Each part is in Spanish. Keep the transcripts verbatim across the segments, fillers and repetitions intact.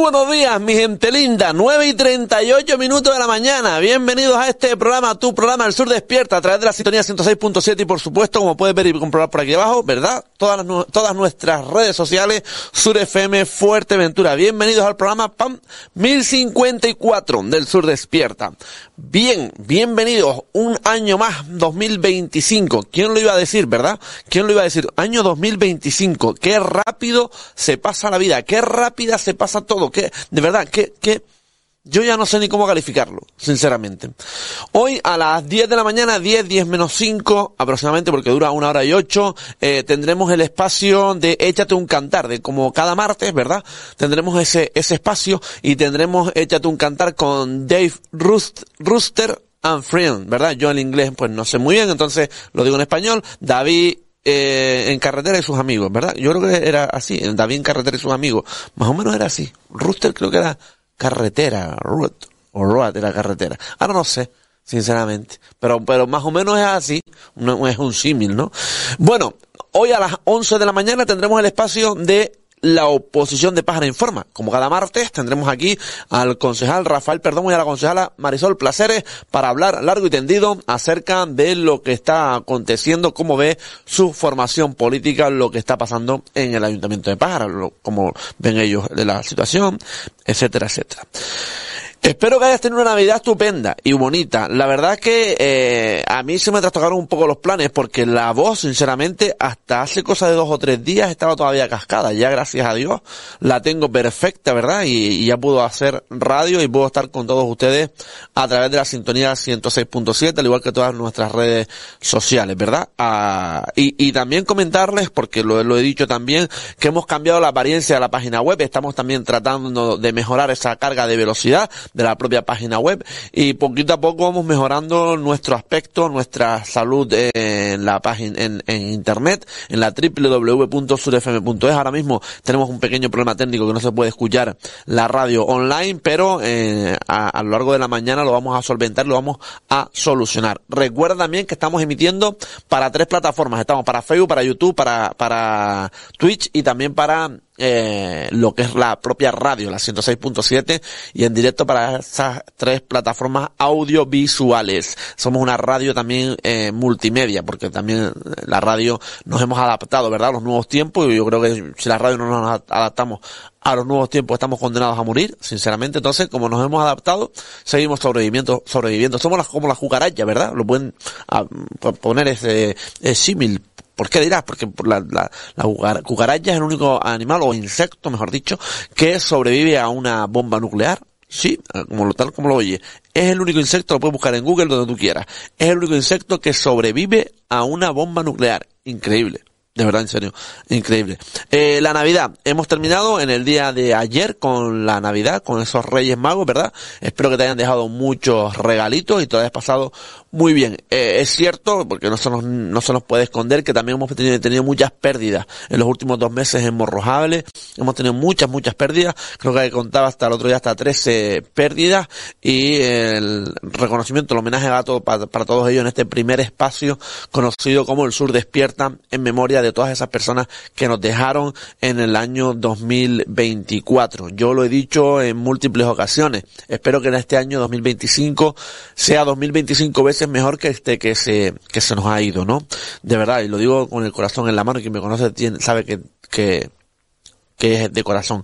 buenos días, mi gente linda, nueve y treinta y ocho minutos de la mañana. Bienvenidos a este programa, tu programa El Sur Despierta, a través de la sintonía ciento seis punto siete y por supuesto, como puedes ver y comprobar por aquí abajo, ¿verdad? Todas las, todas nuestras redes sociales, Sur F M Fuerteventura. Bienvenidos al programa P A M mil cincuenta y cuatro del Sur Despierta. Bien, bienvenidos, un año más, dos mil veinticinco. ¿Quién lo iba a decir, verdad? ¿Quién lo iba a decir? Año dos mil veinticinco. Qué rápido se pasa la vida, qué rápida se pasa todo, qué, de verdad, qué, qué, yo ya no sé ni cómo calificarlo, sinceramente. Hoy a las diez de la mañana, diez, diez menos cinco, aproximadamente, porque dura una hora y ocho, eh, tendremos el espacio de Échate un Cantar, de como cada martes, ¿verdad? Tendremos ese, ese espacio y tendremos Échate un Cantar con Dave Rust, Rooster and Friend, ¿verdad? Yo el inglés, pues no sé muy bien, entonces lo digo en español. David Eh, en carretera y sus amigos, ¿verdad? Yo creo que era así, David en carretera y sus amigos, más o menos era así. Rooster creo que era carretera, road, o road era carretera. Ahora no sé, sinceramente, pero pero más o menos es así, no, es un símil, ¿no? Bueno, hoy a las once de la mañana tendremos el espacio de la oposición de Pájara Informa. Como cada martes tendremos aquí al concejal Rafael Perdomo y a la concejala Marisol Placeres para hablar largo y tendido acerca de lo que está aconteciendo, cómo ve su formación política, lo que está pasando en el Ayuntamiento de Pájara, lo, cómo ven ellos de la situación, etcétera, etcétera. Espero que hayas tenido una Navidad estupenda y bonita. La verdad es que eh, a mí se me trastocaron un poco los planes porque la voz, sinceramente, hasta hace cosa de dos o tres días estaba todavía cascada. Ya, gracias a Dios, la tengo perfecta, ¿verdad? Y, y ya puedo hacer radio y puedo estar con todos ustedes a través de la sintonía ciento seis punto siete, al igual que todas nuestras redes sociales, ¿verdad? Ah, y, y también comentarles, porque lo, lo he dicho también, que hemos cambiado la apariencia de la página web. Estamos también tratando de mejorar esa carga de velocidad de la propia página web y poquito a poco vamos mejorando nuestro aspecto, nuestra salud en la página, en, en internet, en la doble u doble u doble u punto sur f m punto es. Ahora mismo tenemos un pequeño problema técnico que no se puede escuchar la radio online, pero eh, a, a lo largo de la mañana lo vamos a solventar, lo vamos a solucionar. Recuerda también que estamos emitiendo para tres plataformas, estamos para Facebook, para YouTube, para, para Twitch y también para Eh, lo que es la propia radio, la ciento seis punto siete, y en directo para esas tres plataformas audiovisuales. Somos una radio también eh, multimedia, porque también la radio nos hemos adaptado, ¿verdad?, a los nuevos tiempos, y yo creo que si la radio no nos adaptamos a los nuevos tiempos estamos condenados a morir, sinceramente. Entonces, como nos hemos adaptado, seguimos sobreviviendo, sobreviviendo. Somos las, como las cucarachas, ¿verdad? Lo pueden a, poner ese, ese símil. ¿Por qué dirás? Porque la, la, la cucaracha es el único animal, o insecto, mejor dicho, que sobrevive a una bomba nuclear. Sí, como lo, tal como lo oye. Es el único insecto, lo puedes buscar en Google donde tú quieras. Es el único insecto que sobrevive a una bomba nuclear. Increíble. De verdad, en serio, increíble. Eh, la Navidad, hemos terminado en el día de ayer con la Navidad, con esos Reyes Magos, ¿verdad? Espero que te hayan dejado muchos regalitos y te hayas pasado muy bien. Eh, es cierto, porque no se nos, no se nos puede esconder, que también hemos tenido, tenido muchas pérdidas en los últimos dos meses en Morrojable. Hemos tenido muchas, muchas pérdidas. Creo que contaba hasta el otro día hasta trece pérdidas, y el reconocimiento, el homenaje a todo, para, para todos ellos en este primer espacio conocido como El Sur Despierta, en memoria de todas esas personas que nos dejaron en el año dos mil veinticuatro. Yo lo he dicho en múltiples ocasiones. Espero que en este año dos mil veinticinco sea dos mil veinticinco veces mejor que este que se que se nos ha ido, ¿no? De verdad, y lo digo con el corazón en la mano, y quien me conoce tiene, sabe que que que es de corazón.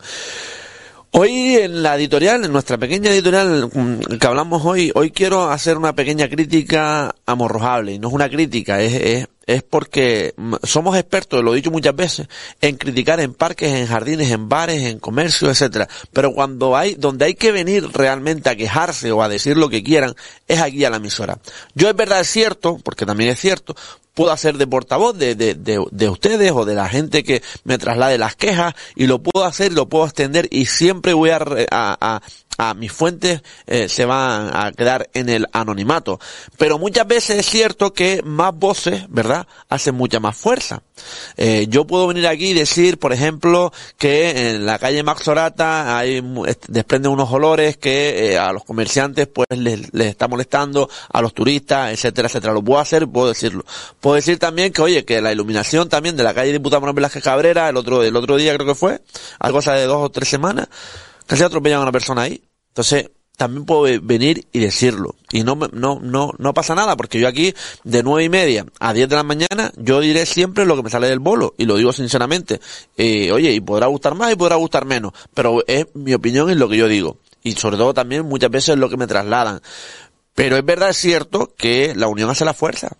Hoy en la editorial, en nuestra pequeña editorial que hablamos hoy, hoy quiero hacer una pequeña crítica a Morrojable. Y no es una crítica, es, es, es porque somos expertos, lo he dicho muchas veces, en criticar en parques, en jardines, en bares, en comercio, etcétera. Pero cuando hay, donde hay que venir realmente a quejarse o a decir lo que quieran, es aquí a la emisora. Yo es verdad, es cierto, porque también es cierto, puedo hacer de portavoz de, de, de, de ustedes o de la gente que me traslade las quejas, y lo puedo hacer, lo puedo extender, y siempre voy a, a, a a mis fuentes eh, se van a quedar en el anonimato. Pero muchas veces es cierto que más voces, ¿verdad?, hacen mucha más fuerza. Eh, yo puedo venir aquí y decir, por ejemplo, que en la calle Max Orata hay, desprenden unos olores que eh, a los comerciantes pues les, les está molestando, a los turistas, etcétera, etcétera. Lo puedo hacer, puedo decirlo. Puedo decir también que, oye, que la iluminación también de la calle Diputado Manuel Velázquez Cabrera, el otro, el otro día creo que fue, a cosa de dos o tres semanas, casi atropellan a una persona ahí. Entonces, también puedo venir y decirlo. Y no, no, no, no pasa nada, porque yo aquí, de nueve y media a diez de la mañana, yo diré siempre lo que me sale del bolo, y lo digo sinceramente. Eh, oye, y podrá gustar más y podrá gustar menos, pero es mi opinión, es lo que yo digo. Y sobre todo también muchas veces es lo que me trasladan. Pero es verdad, es cierto que la unión hace la fuerza.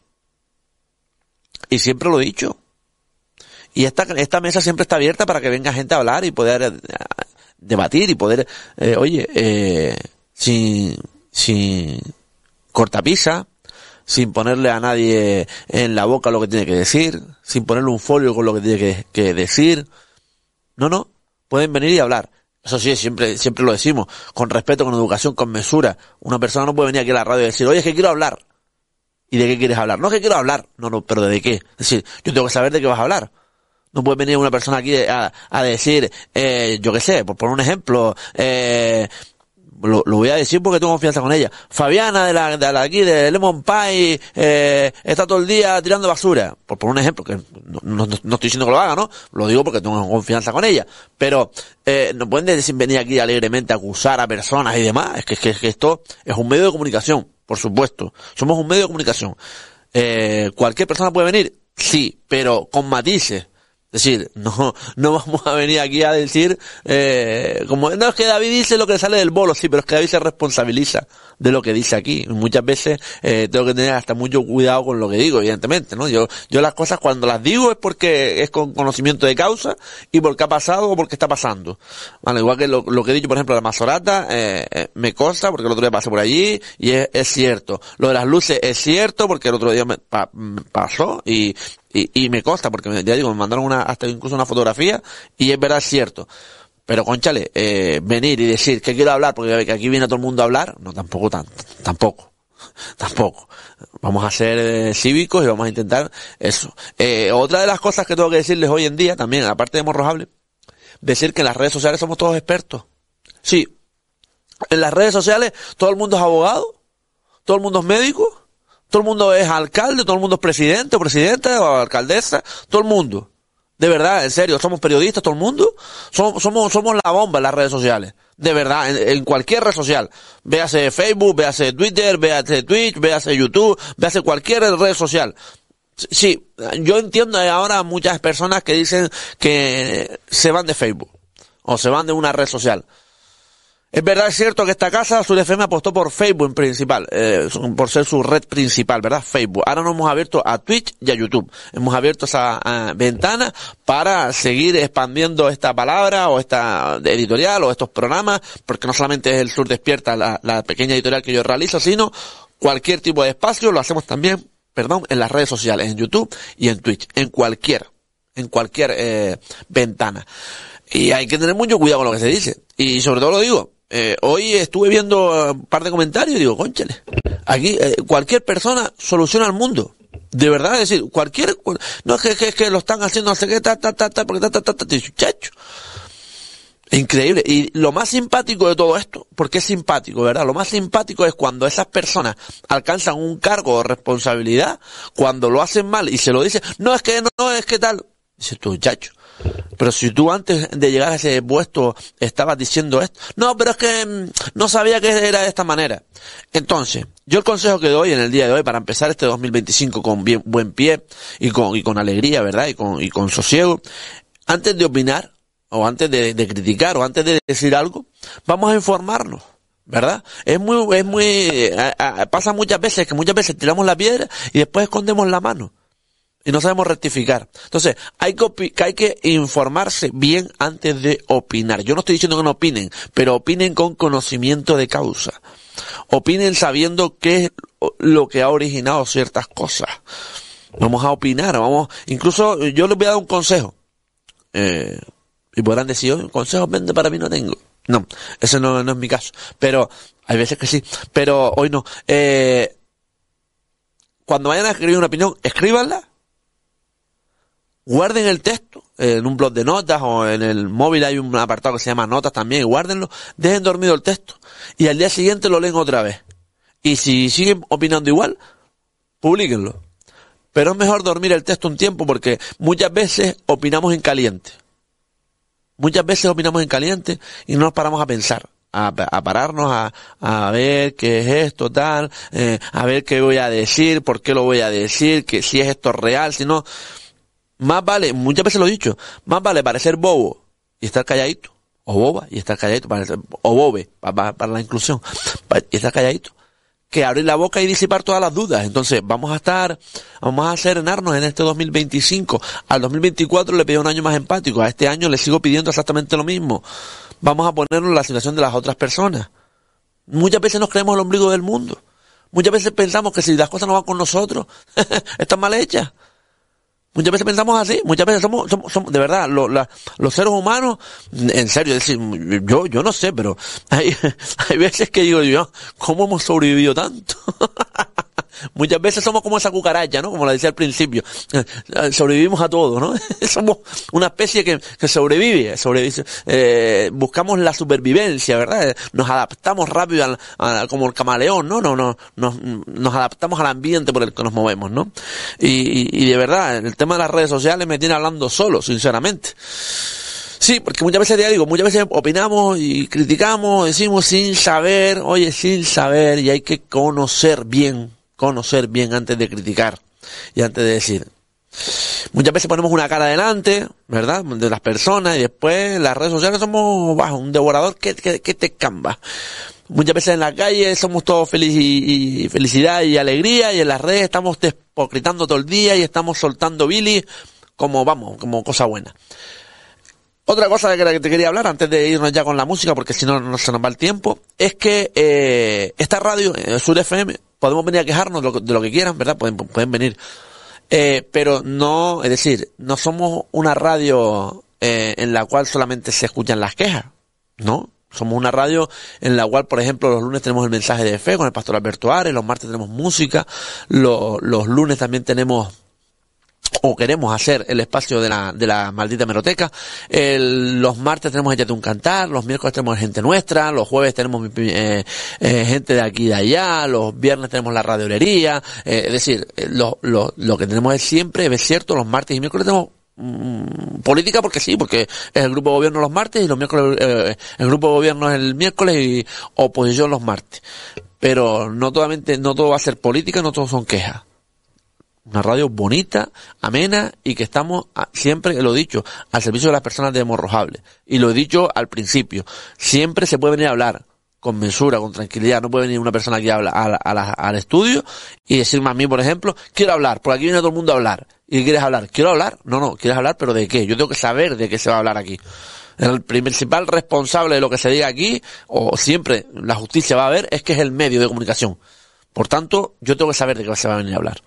Y siempre lo he dicho. Y esta, esta mesa siempre está abierta para que venga gente a hablar y poder eh, debatir y poder, eh, oye, eh, sin, sin cortapisa, sin ponerle a nadie en la boca lo que tiene que decir, sin ponerle un folio con lo que tiene que, que decir. No, no, pueden venir y hablar. Eso sí, siempre, siempre lo decimos, con respeto, con educación, con mesura. Una persona no puede venir aquí a la radio y decir, oye, es que quiero hablar. ¿Y de qué quieres hablar? No, es que quiero hablar. No, no, pero ¿de qué? Es decir, yo tengo que saber de qué vas a hablar. No puede venir una persona aquí a, a decir, eh, yo qué sé, por poner un ejemplo, eh, lo, lo voy a decir porque tengo confianza con ella. Fabiana de la, de la aquí, de Lemon Pie, eh, está todo el día tirando basura. Por poner un ejemplo, que no, no, no estoy diciendo que lo haga, ¿no? Lo digo porque tengo confianza con ella. Pero, eh, no pueden decir venir aquí alegremente a acusar a personas y demás. Es que, es que, es que esto es un medio de comunicación, por supuesto. Somos un medio de comunicación. Eh, ¿cualquier persona puede venir? Sí, pero con matices. Es decir, no, no vamos a venir aquí a decir, eh, como, no, es que David dice lo que sale del bolo, sí, pero es que David se responsabiliza de lo que dice aquí. Y muchas veces, eh, tengo que tener hasta mucho cuidado con lo que digo, evidentemente, ¿no? Yo, yo las cosas cuando las digo es porque es con conocimiento de causa y porque ha pasado o porque está pasando. Vale, igual que lo, lo que he dicho, por ejemplo, de la Mazorata, eh, eh, me consta porque el otro día pasé por allí y es, es cierto. Lo de las luces es cierto porque el otro día me pa, pasó y, Y, y me consta, porque ya digo, me mandaron una, hasta incluso una fotografía, y es verdad, es cierto. Pero, cónchale, eh, venir y decir que quiero hablar, porque aquí viene todo el mundo a hablar, no, tampoco tanto, tampoco, tampoco. Vamos a ser eh, cívicos y vamos a intentar eso. Eh, otra de las cosas que tengo que decirles hoy en día, también, aparte de Morrojable, decir que en las redes sociales somos todos expertos. Sí, en las redes sociales todo el mundo es abogado, todo el mundo es médico, todo el mundo es alcalde, todo el mundo es presidente o presidenta o alcaldesa, todo el mundo. De verdad, en serio, somos periodistas, todo el mundo. Somos, somos, somos la bomba en las redes sociales. De verdad, en, en cualquier red social. Véase Facebook, véase Twitter, véase Twitch, véase YouTube, véase cualquier red social. Sí, yo entiendo ahora muchas personas que dicen que se van de Facebook o se van de una red social. Es verdad, es cierto que esta casa, Sur F M, apostó por Facebook en principal, eh, por ser su red principal, ¿verdad? Facebook. Ahora nos hemos abierto a Twitch y a YouTube. Hemos abierto esa uh, ventana para seguir expandiendo esta palabra o esta editorial o estos programas, porque no solamente es el Sur Despierta, la, la pequeña editorial que yo realizo, sino cualquier tipo de espacio lo hacemos también, perdón, en las redes sociales, en YouTube y en Twitch, en cualquier, en cualquier eh, ventana. Y hay que tener mucho cuidado con lo que se dice. Y sobre todo lo digo, Eh, hoy estuve viendo un par de comentarios y digo, cónchale, aquí eh, cualquier persona soluciona el mundo. De verdad, es decir, cualquier, no es que, que, que lo están haciendo, no sé qué, ta, ta, ta, ta, porque ta, ta, ta, ta, ta, chacho. Increíble. Y lo más simpático de todo esto, porque es simpático, ¿verdad? Lo más simpático es cuando esas personas alcanzan un cargo de responsabilidad, cuando lo hacen mal y se lo dicen, no es que no, no es que tal. Dices tú, chacho. Pero si tú antes de llegar a ese puesto estabas diciendo esto, no, pero es que mmm, no sabía que era de esta manera. Entonces, yo el consejo que doy en el día de hoy para empezar este dos mil veinticinco con bien, buen pie y con, y con alegría, ¿verdad? Y con, y con sosiego, antes de opinar, o antes de, de criticar, o antes de decir algo, vamos a informarnos, ¿verdad? Es muy, es muy, a, a, pasa muchas veces que muchas veces tiramos la piedra y después escondemos la mano. Y no sabemos rectificar. Entonces, hay que, opi- que hay que informarse bien antes de opinar. Yo no estoy diciendo que no opinen, pero opinen con conocimiento de causa. Opinen sabiendo qué es lo que ha originado ciertas cosas. Vamos a opinar, vamos, incluso yo les voy a dar un consejo. Eh, y podrán decir, oh, consejos vende para mí no tengo. No, ese no, no es mi caso. Pero, hay veces que sí, pero hoy no. Eh, cuando vayan a escribir una opinión, escríbanla. Guarden el texto eh, en un blog de notas o en el móvil hay un apartado que se llama notas también y guárdenlo, dejen dormido el texto y al día siguiente lo leen otra vez. Y si siguen opinando igual, publíquenlo. Pero es mejor dormir el texto un tiempo porque muchas veces opinamos en caliente. Muchas veces opinamos en caliente y no nos paramos a pensar, a, a pararnos a, a ver qué es esto, tal, eh, a ver qué voy a decir, por qué lo voy a decir, que si es esto real, si no. Más vale, muchas veces lo he dicho, más vale parecer bobo y estar calladito, o boba y estar calladito, parecer, o bobe, para, para la inclusión, y estar calladito, que abrir la boca y disipar todas las dudas. Entonces, vamos a estar, vamos a serenarnos en este dos mil veinticinco. Al dos mil veinticuatro le pido un año más empático, a este año le sigo pidiendo exactamente lo mismo. Vamos a ponernos en la situación de las otras personas. Muchas veces nos creemos el ombligo del mundo. Muchas veces pensamos que si las cosas no van con nosotros, están mal hechas. Muchas veces pensamos así, muchas veces somos, somos, somos de verdad, lo, la, los seres humanos, en serio, es decir, yo, yo no sé, pero hay, hay veces que digo yo, ¿cómo hemos sobrevivido tanto? Muchas veces somos como esa cucaracha, ¿no? Como la decía al principio. Sobrevivimos a todo, ¿no? Somos una especie que, que sobrevive, sobrevive, eh, buscamos la supervivencia, ¿verdad? Nos adaptamos rápido al, a, como el camaleón, ¿no? No, no, nos, nos adaptamos al ambiente por el que nos movemos, ¿no? Y, y, y de verdad, el tema de las redes sociales me tiene hablando solo, sinceramente. Sí, porque muchas veces, ya digo, muchas veces opinamos y criticamos, decimos sin saber, oye, sin saber, y hay que conocer bien. Conocer bien antes de criticar y antes de decir. Muchas veces ponemos una cara delante, ¿verdad? De las personas y después en las redes sociales somos bajo, un devorador que, que, que te camba. Muchas veces en la calle somos todos feliz y, y felicidad y alegría y en las redes estamos despoquitando todo el día y estamos soltando Billy como, vamos, como cosa buena. Otra cosa que te quería hablar antes de irnos ya con la música, porque si no, no se nos va el tiempo, es que eh, esta radio, eh, Sur F M, podemos venir a quejarnos de lo, de lo que quieran, ¿verdad? Pueden, pueden venir. Eh, pero no, es decir, no somos una radio eh, en la cual solamente se escuchan las quejas, ¿no? Somos una radio en la cual, por ejemplo, los lunes tenemos el mensaje de fe con el pastor Alberto Ares, los martes tenemos música, lo, los lunes también tenemos o queremos hacer el espacio de la de la maldita hemeroteca. El, los martes tenemos Échate un cantar, los miércoles tenemos gente nuestra, los jueves tenemos eh, eh, gente de aquí y de allá, los viernes tenemos la radiolería, eh, es decir, lo, lo, lo que tenemos es siempre, es cierto, los martes y miércoles tenemos mmm, política porque sí, porque es el grupo de gobierno los martes y los miércoles, eh, el grupo de gobierno es el miércoles y oposición los martes. Pero no totalmente, no todo va a ser política, no todo son quejas. Una radio bonita, amena y que estamos siempre, lo he dicho, al servicio de las personas de Morrojable. Y lo he dicho al principio, siempre se puede venir a hablar con mesura, con tranquilidad. No puede venir una persona aquí a hablar, a, a la, al estudio y decirme a mí, por ejemplo, quiero hablar, porque aquí viene todo el mundo a hablar. ¿Y quieres hablar? ¿Quiero hablar? No, no, ¿quieres hablar? ¿Pero de qué? Yo tengo que saber de qué se va a hablar aquí. El principal responsable de lo que se diga aquí, o siempre la justicia va a ver, es que es el medio de comunicación. Por tanto, yo tengo que saber de qué se va a venir a hablar.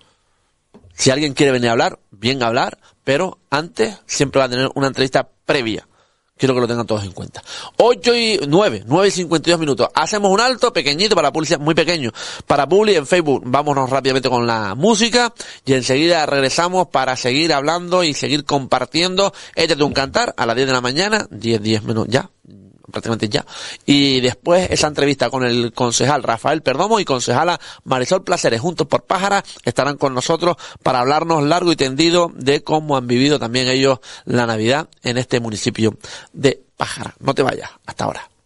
Si alguien quiere venir a hablar, bien a hablar, pero antes siempre va a tener una entrevista previa. Quiero que lo tengan todos en cuenta. ocho y nueve, nueve y cincuenta y dos minutos. Hacemos un alto pequeñito para publicidad, muy pequeño. Para Publi en Facebook, vámonos rápidamente con la música y enseguida regresamos para seguir hablando y seguir compartiendo. Échate un cantar a las diez de la mañana, diez, diez menos ya. prácticamente ya, y después esa entrevista con el concejal Rafael Perdomo y concejala Marisol Placeres, juntos por Pájara, estarán con nosotros para hablarnos largo y tendido de cómo han vivido también ellos la Navidad en este municipio de Pájara. No te vayas, hasta ahora.